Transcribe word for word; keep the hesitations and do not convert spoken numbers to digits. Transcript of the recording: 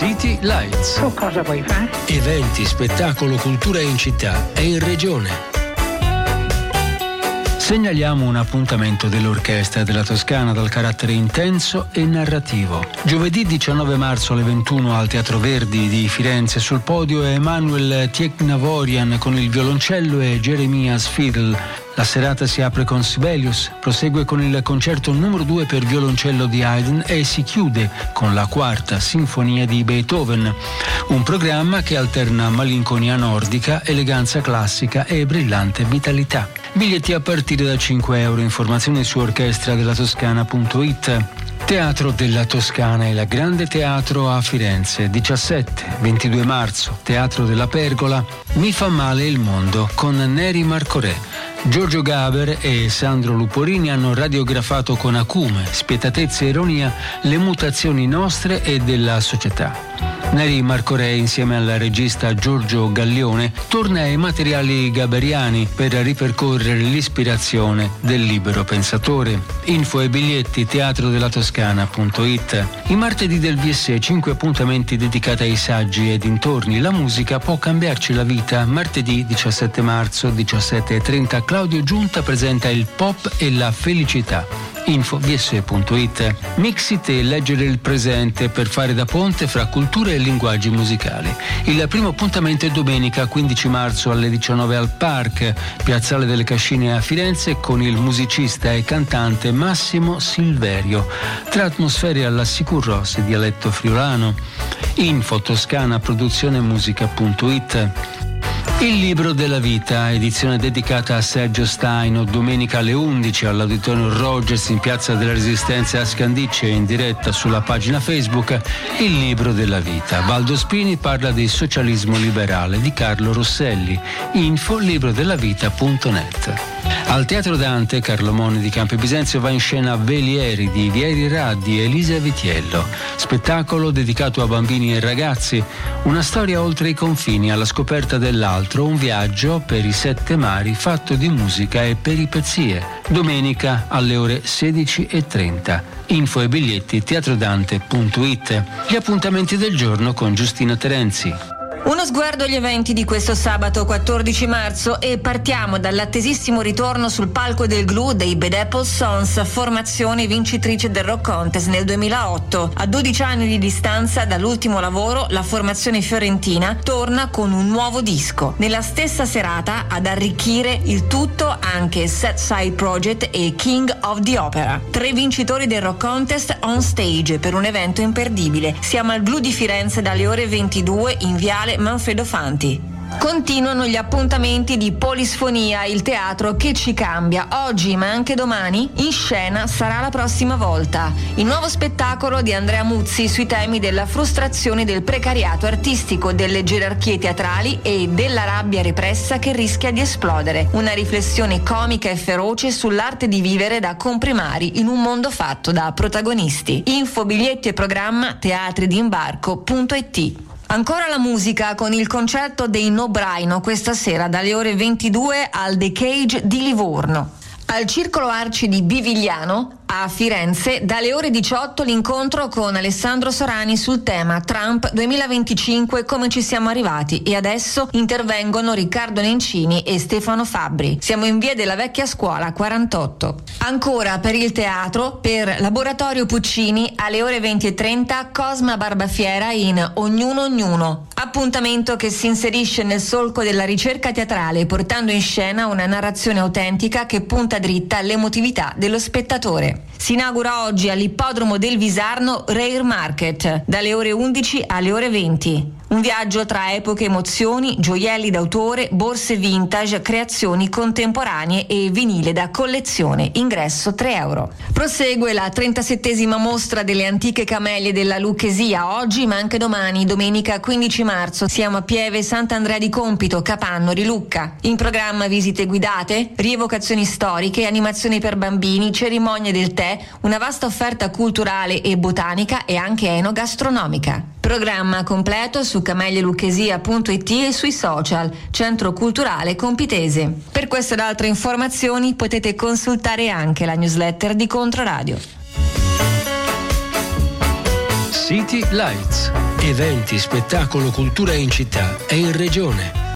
City Lights. Tu cosa vuoi fare? Eventi, spettacolo, cultura in città e in regione. Segnaliamo un appuntamento dell'Orchestra della Toscana dal carattere intenso e narrativo. Giovedì diciannove marzo alle ventuno al Teatro Verdi di Firenze, sul podio è Emanuel Tieknavorian con il violoncello e Jeremias Fiedel. La serata si apre con Sibelius, prosegue con il concerto numero due per violoncello di Haydn e si chiude con la quarta sinfonia di Beethoven. Un programma che alterna malinconia nordica, eleganza classica e brillante vitalità. Biglietti a partire da cinque euro. Informazioni su orchestra della toscana punto it. Teatro della Toscana e la Grande Teatro a Firenze, diciassette ventidue marzo, Teatro della Pergola, Mi fa male il mondo con Neri Marcorè. Giorgio Gaber e Sandro Luporini hanno radiografato con acume, spietatezza e ironia le mutazioni nostre e della società. Neri Marcorè, insieme al regista Giorgio Gallione, torna ai materiali gaberiani per ripercorrere l'ispirazione del libero pensatore. Info e biglietti teatro della toscana punto it. I martedì del V S cinque appuntamenti dedicati ai saggi e dintorni. La musica può cambiarci la vita. Martedì diciassette marzo, diciassette e trenta, Claudio Giunta presenta il pop e la felicità. Info v s punto it. Mixit e leggere il presente per fare da ponte fra culture e linguaggi musicali. Il primo appuntamento è domenica quindici marzo alle diciannove al Park, Piazzale delle Cascine a Firenze, con il musicista e cantante Massimo Silverio. Tra atmosfere alla Sicurros, dialetto friulano. Info toscana produzione musica punto it. Il libro della vita, edizione dedicata a Sergio Staino, domenica alle undici all'Auditorium Rogers in Piazza della Resistenza a Scandicci e in diretta sulla pagina Facebook. Il libro della vita. Valdo Spini parla di socialismo liberale di Carlo Rosselli. Info librodellavita punto net. Al Teatro Dante, Carlo Moni di Campi Bisenzio va in scena Velieri di Vieri Ra di Elisa Vitiello. Spettacolo dedicato a bambini e ragazzi. Una storia oltre i confini, alla scoperta dell'altro, un viaggio per i sette mari fatto di musica e peripezie. Domenica alle ore sedici e trenta. Info e biglietti teatrodante punto it. Gli appuntamenti del giorno con Giustina Terenzi. Uno sguardo agli eventi di questo sabato quattordici marzo e partiamo dall'attesissimo ritorno sul palco del Glu dei Bad Apple Sons, formazione vincitrice del Rock Contest nel duemilaotto. A dodici anni di distanza dall'ultimo lavoro, la formazione fiorentina torna con un nuovo disco. Nella stessa serata ad arricchire il tutto anche Set Side Project e King of the Opera. Tre vincitori del Rock Contest on stage per un evento imperdibile. Siamo al Glu di Firenze dalle ore ventidue in viale Manfredo Fanti. Continuano gli appuntamenti di Polisfonia, il teatro che ci cambia. Oggi, ma anche domani, in scena sarà la prossima volta. Il nuovo spettacolo di Andrea Muzzi sui temi della frustrazione del precariato artistico, delle gerarchie teatrali e della rabbia repressa che rischia di esplodere. Una riflessione comica e feroce sull'arte di vivere da comprimari in un mondo fatto da protagonisti. Info, biglietti e programma teatri d'imbarco punto it. Ancora la musica con il concerto dei No Braino questa sera dalle ore ventidue al The Cage di Livorno. Al Circolo Arci di Bivigliano a Firenze dalle ore diciotto l'incontro con Alessandro Sorani sul tema Trump duemilaventicinque, come ci siamo arrivati, e adesso intervengono Riccardo Nencini e Stefano Fabbri. Siamo in via della Vecchia Scuola quarantotto. Ancora per il teatro, per Laboratorio Puccini alle ore venti e trenta Cosma Barbafiera in Ognuno Ognuno, appuntamento che si inserisce nel solco della ricerca teatrale portando in scena una narrazione autentica che punta dritta all'emotività dello spettatore. Si inaugura oggi all'Ippodromo del Visarno Rare Market dalle ore undici alle ore venti. Un viaggio tra epoche, emozioni, gioielli d'autore, borse vintage, creazioni contemporanee e vinile da collezione. Ingresso tre euro. Prosegue la trentasettesima mostra delle antiche camellie della Lucchesia oggi ma anche domani, domenica quindici marzo. Siamo a Pieve Sant'Andrea di Compito, Capannori, Lucca. In programma visite guidate, rievocazioni storiche, animazioni per bambini, cerimonie del tè, una vasta offerta culturale e botanica e anche enogastronomica. Programma completo su cameglielucchesia punto it e sui social Centro Culturale Compitese. Per queste ed altre informazioni potete consultare anche la newsletter di Controradio. City Lights. Eventi, spettacolo, cultura in città e in regione.